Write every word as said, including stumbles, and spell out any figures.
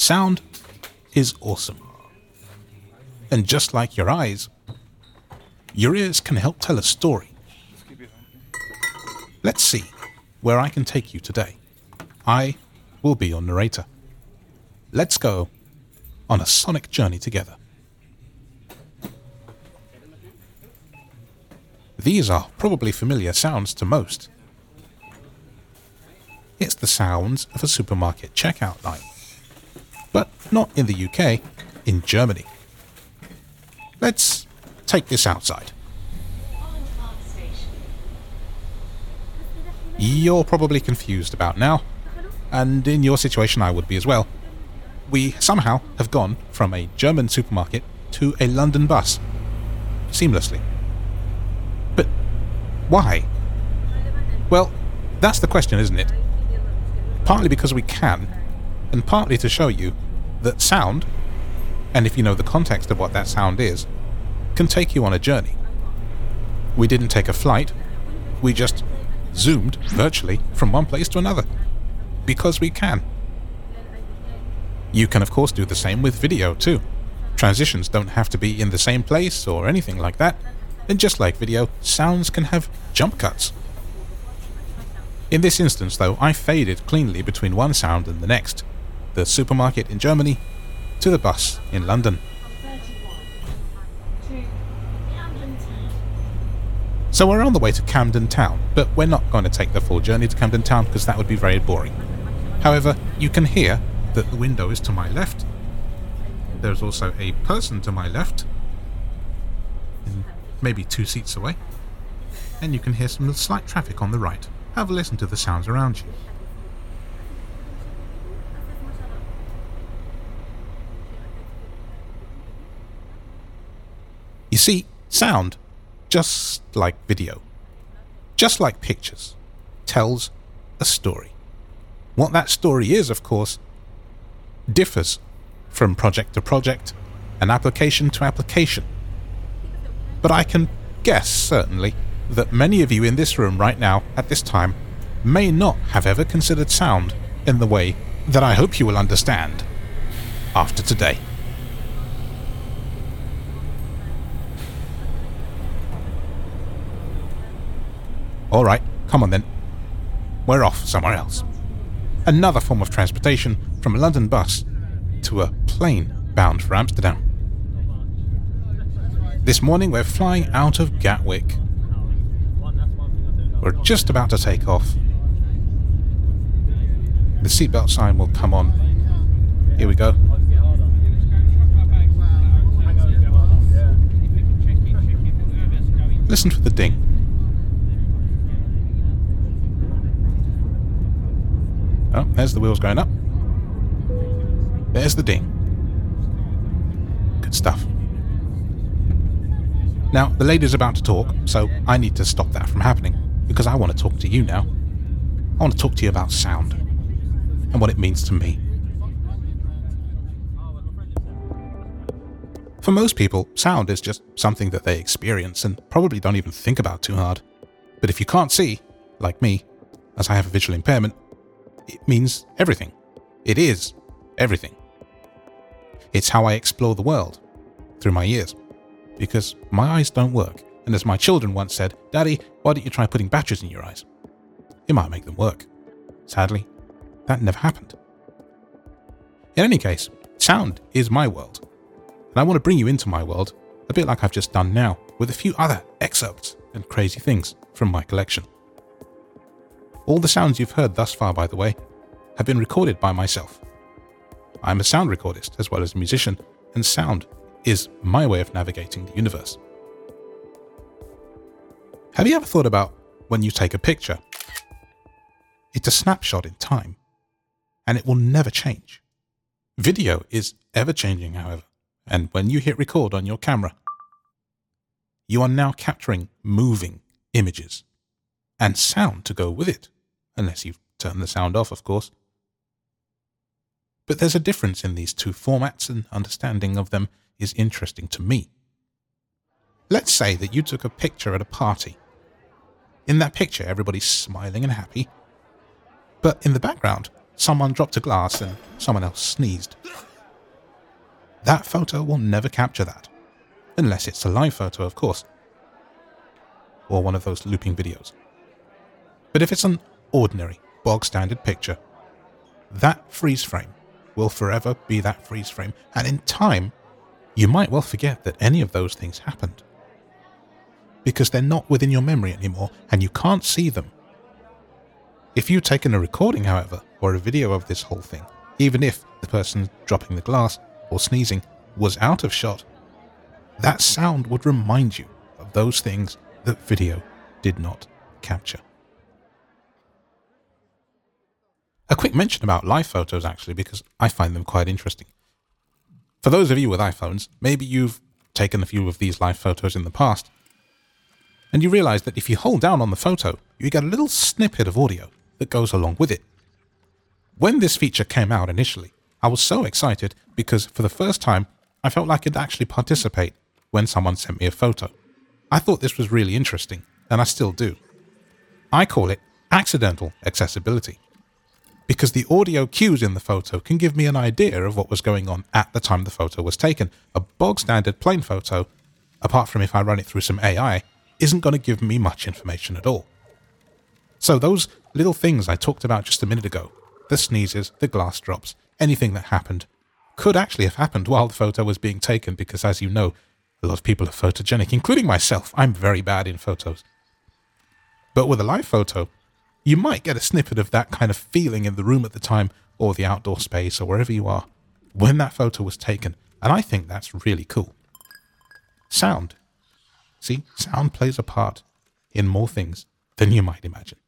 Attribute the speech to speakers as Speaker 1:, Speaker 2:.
Speaker 1: Sound is awesome. And just like your eyes, your ears can help tell a story. Let's see where I can take you today. I will be your narrator. Let's go on a sonic journey together. These are probably familiar sounds to most. It's the sounds of a supermarket checkout line. But not in the U K, in Germany. Let's take this outside. You're probably confused about now, and in your situation I would be as well. We somehow have gone from a German supermarket to a London bus, seamlessly. But why? Well, that's the question, isn't it? Partly because we can, and partly to show you that sound, and if you know the context of what that sound is, can take you on a journey. We didn't take a flight, we just zoomed virtually from one place to another, because we can. You can of course do the same with video too. Transitions don't have to be in the same place or anything like that, and just like video, sounds can have jump cuts. In this instance though, I faded cleanly between one sound and the next, the supermarket in Germany to the bus in London. So we're on the way to Camden Town, but we're not going to take the full journey to Camden Town because that would be very boring. However, you can hear that the window is to my left. There's also a person to my left, maybe two seats away, and you can hear some slight traffic on the right. Have a listen to the sounds around you. You see, sound, just like video, just like pictures, tells a story. What that story is, of course, differs from project to project and application to application. But I can guess, certainly, that many of you in this room right now, at this time, may not have ever considered sound in the way that I hope you will understand after today. Alright, come on then. We're off somewhere else. Another form of transportation from a London bus to a plane bound for Amsterdam. This morning we're flying out of Gatwick. We're just about to take off. The seatbelt sign will come on. Here we go. Listen for the ding. Oh, there's the wheels going up. There's the ding. Good stuff. Now, the lady's about to talk, so I need to stop that from happening, because I want to talk to you now. I want to talk to you about sound, and what it means to me. For most people, sound is just something that they experience and probably don't even think about too hard. But if you can't see, like me, as I have a visual impairment, it means everything. It is everything. It's how I explore the world, through my ears, because my eyes don't work, and as my children once said, "Daddy, why don't you try putting batteries in your eyes? It might make them work." Sadly, that never happened. In any case, sound is my world, and I want to bring you into my world, a bit like I've just done now, with a few other excerpts and crazy things from my collection. All the sounds you've heard thus far, by the way, have been recorded by myself. I'm a sound recordist as well as a musician, and sound is my way of navigating the universe. Have you ever thought about when you take a picture? It's a snapshot in time, and it will never change. Video is ever-changing, however, and when you hit record on your camera, you are now capturing moving images, and sound to go with it. Unless you've turned the sound off, of course. But there's a difference in these two formats, and understanding of them is interesting to me. Let's say that you took a picture at a party. In that picture, everybody's smiling and happy. But in the background, someone dropped a glass and someone else sneezed. That photo will never capture that. Unless it's a live photo, of course. Or one of those looping videos. But if it's an ordinary, bog-standard picture, that freeze frame will forever be that freeze frame, and in time, you might well forget that any of those things happened. Because they're not within your memory anymore, and you can't see them. If you've taken a recording, however, or a video of this whole thing, even if the person dropping the glass or sneezing was out of shot, that sound would remind you of those things that video did not capture. A quick mention about live photos, actually, because I find them quite interesting. For those of you with iPhones, maybe you've taken a few of these live photos in the past, and you realize that if you hold down on the photo, you get a little snippet of audio that goes along with it. When this feature came out initially, I was so excited because for the first time, I felt like I could actually participate when someone sent me a photo. I thought this was really interesting, and I still do. I call it accidental accessibility, because the audio cues in the photo can give me an idea of what was going on at the time the photo was taken. A bog-standard plain photo, apart from if I run it through some A I, isn't going to give me much information at all. So those little things I talked about just a minute ago, the sneezes, the glass drops, anything that happened, could actually have happened while the photo was being taken, because as you know, a lot of people are photogenic, including myself. I'm very bad in photos. But with a live photo, you might get a snippet of that kind of feeling in the room at the time, or the outdoor space, or wherever you are, when that photo was taken, and I think that's really cool. Sound. See, sound plays a part in more things than you might imagine.